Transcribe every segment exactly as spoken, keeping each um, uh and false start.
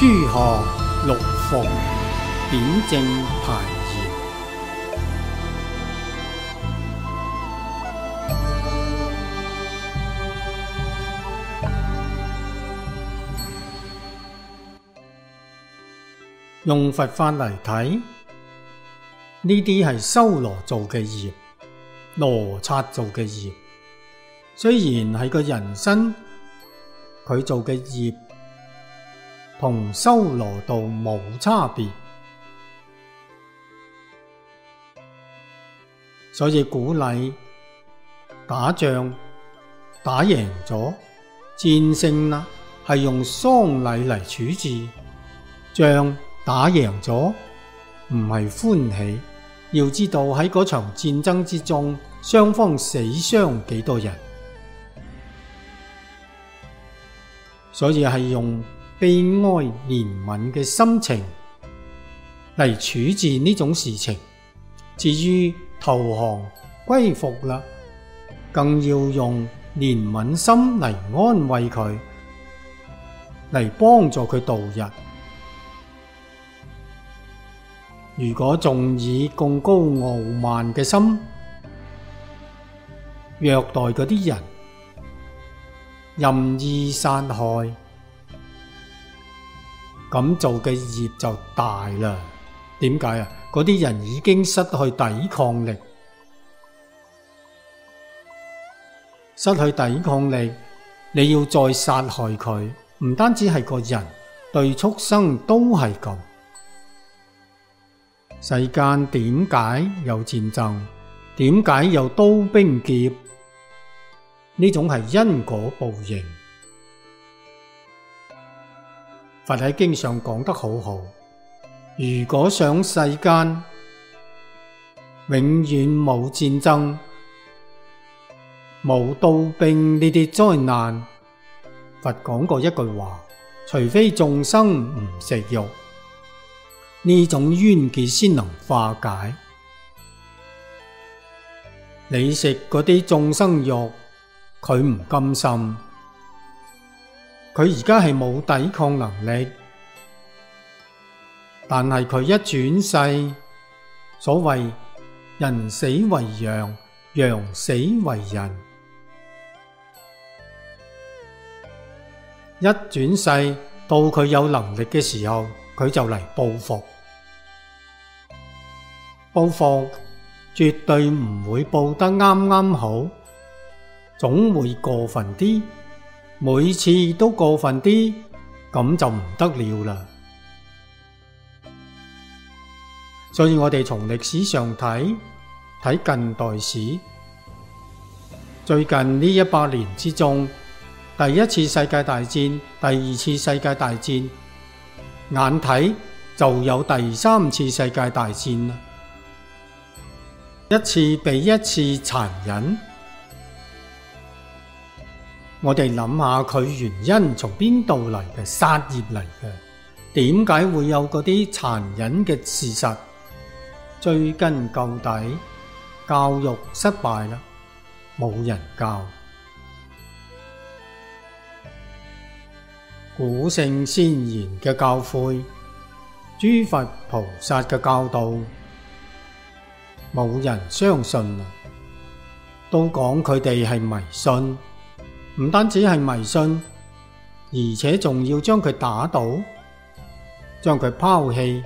諸行六服，扁正排筵。用佛法嚟睇，呢啲係修羅做嘅業，羅剎做嘅業。雖然係個人身，佢做嘅業同修羅道冇差別，所以鼓勵打仗打贏咗，戰勝啦，係用喪禮嚟處置；仗打贏咗，唔係歡喜。要知道喺嗰場戰爭之中，雙方死傷幾多人，所以係用悲哀憐憫嘅心情嚟處置呢種事情。至於投降歸服啦，更要用憐憫心嚟安慰佢，嚟幫助佢度日。如果仲以咁高傲慢嘅心虐待嗰啲人，任意殺害，咁做嘅業就大啦。點解啊？嗰啲人已經失去抵抗力，失去抵抗力，你要再殺害佢，唔單止係個人，對畜生都係咁。世間點解有戰爭？點解有刀兵劫？呢種係因果報應。佛喺經上講得好好，如果想世間永遠冇戰爭、冇刀兵呢啲災難，佛講過一句話：除非眾生唔食肉，呢種冤結先能化解。你食嗰啲眾生肉，佢唔甘心，佢而家係冇抵抗能力，但係佢一轉世，所謂人死為羊，羊死為人，一轉世到佢有能力嘅時候，佢就嚟報復。報復絕對唔會報得啱啱好，總會過分啲，每次都過分啲，咁就唔得了啦。所以我哋從歷史上睇，睇近代史，最近呢一百年之中，第一次世界大戰、第二次世界大戰，眼睇就有第三次世界大戰啦。一次比一次殘忍，我哋諗下佢原因從邊度嚟嘅？殺業嚟嘅。點解會有嗰啲殘忍嘅事實？追根究底，教育失敗啦，冇人教。古聖先賢嘅教誨，諸佛菩薩嘅教導，冇人相信啦，都講佢哋係迷信，唔單止係迷信，而且仲要將佢打倒，將佢拋棄，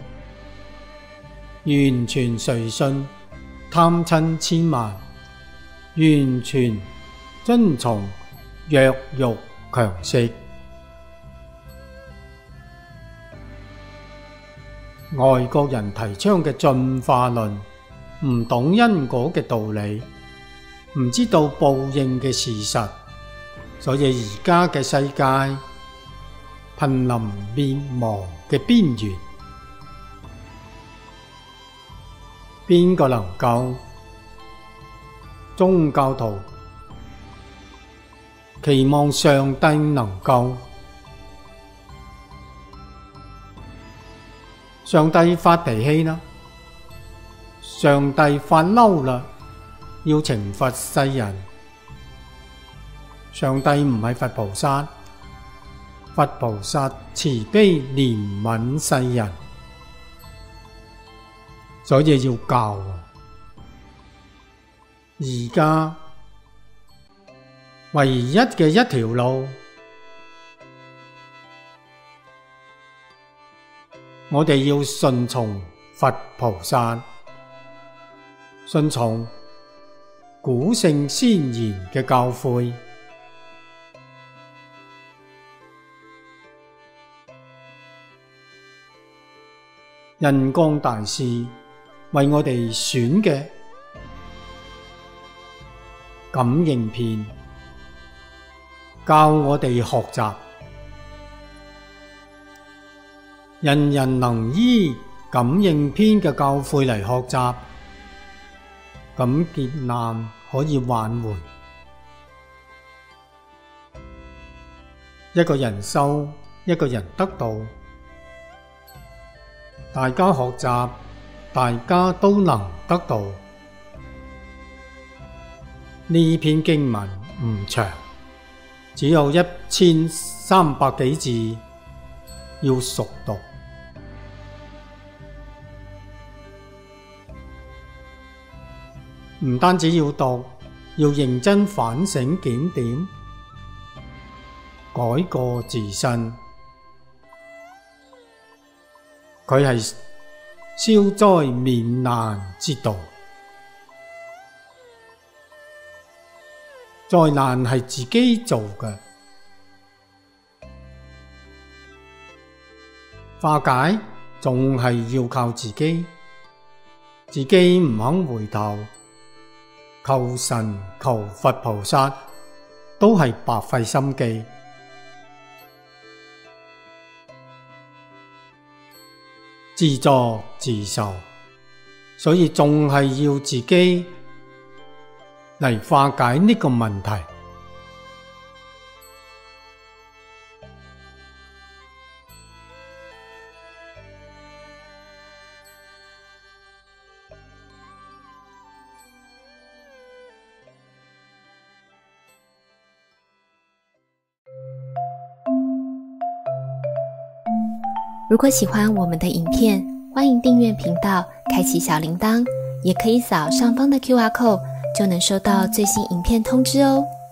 完全隨信，貪嗔痴慢，完全遵從弱肉強食。外國人提倡嘅進化論，唔懂因果嘅道理，唔知道報應嘅事實，所以而家嘅世界瀕臨滅亡嘅邊緣。邊個能夠？宗教徒期望上帝能夠？上帝發脾氣啦，上帝發嬲啦，要懲罰世人。上帝唔係佛菩薩， 佛菩薩慈悲憐憫世人，所以要教。而家唯一嘅一條路，我哋要順從佛菩薩，順從古聖先賢嘅教誨。印光大師為我哋選嘅感應篇，教我哋學習，人人能依感應篇嘅教誨嚟學習，咁劫難可以挽回。一個人修，一個人得道。大家學習，大家都能得到。呢篇經文唔長，只有一千三百幾字，要熟讀。唔單止要讀，要認真反省檢點，改過自新。佢係消災免難之道，災難係自己做嘅，化解仲係要靠自己，自己唔肯回頭，求神求佛菩薩都係白費心機。自作自受，所以仲係要自己嚟化解呢個問題。 如果喜欢我们的影片，欢迎订阅频道，开启小铃铛，也可以扫上方的 Q R code，就能收到最新影片通知哦。